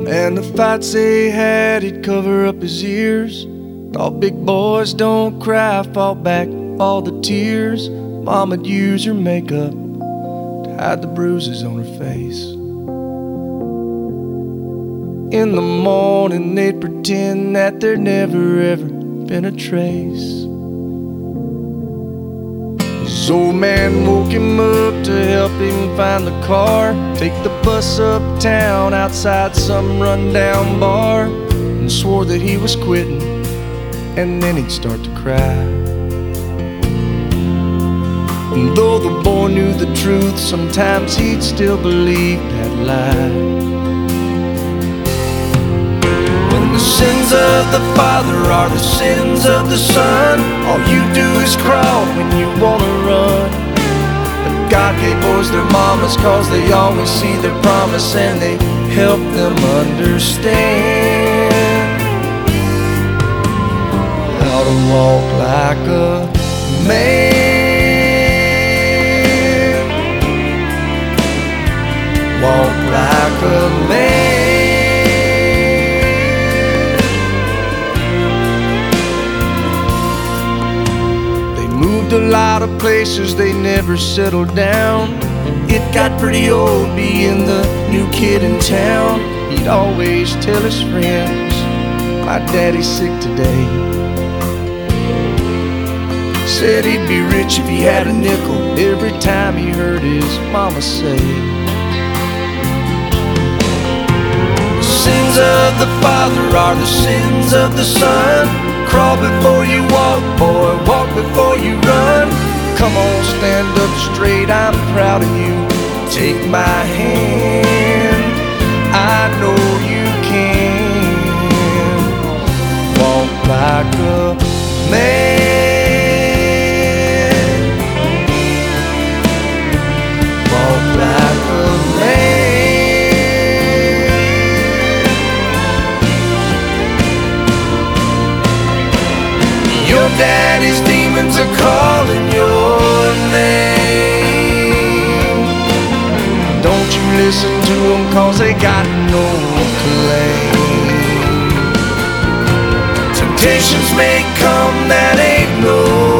And the fights they had, he'd cover up his ears. Thought big boys don't cry, fought back all the tears. Mama'd use her makeup to hide the bruises on her face. In the morning they'd pretend that there'd never ever been a trace. His old man woke him up to help him find the car, take the bus uptown outside some rundown bar, and swore that he was quitting, and then he'd start to cry. And though the boy knew the truth, sometimes he'd still believe that lie. When the sins of the father are the sins of the son, all you do is crawl when you wanna run. But God gave boys their mamas, cause they always see their promise, and they help them understand how to walk like a man. Walk like a man. Moved a lot of places, they never settled down. It got pretty old being the new kid in town. He'd always tell his friends, my daddy's sick today. Said he'd be rich if he had a nickel every time he heard his mama say, the sins of the father are the sins of the son. Crawl before you walk, boy, walk before you run. Come on, stand up straight, I'm proud of you. Take my hand, I know you can. Walk like a man. Walk like a man. Your daddy's demons are calling your name. Don't you listen to them, cause they got no claim. Temptations may come, that ain't no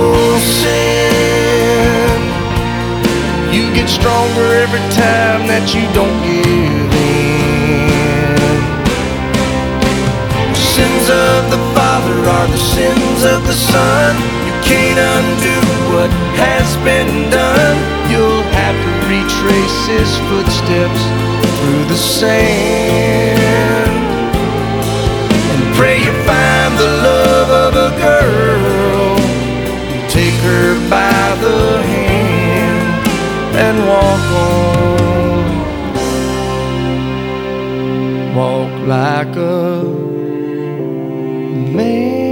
sin. You get stronger every time that you don't give in. Sins of the father are the sins of the son. You can't undo what has been done. You'll have to retrace his footsteps through the sand, and pray you find the love of a girl. Take her by the hand and walk on. Walk like a man.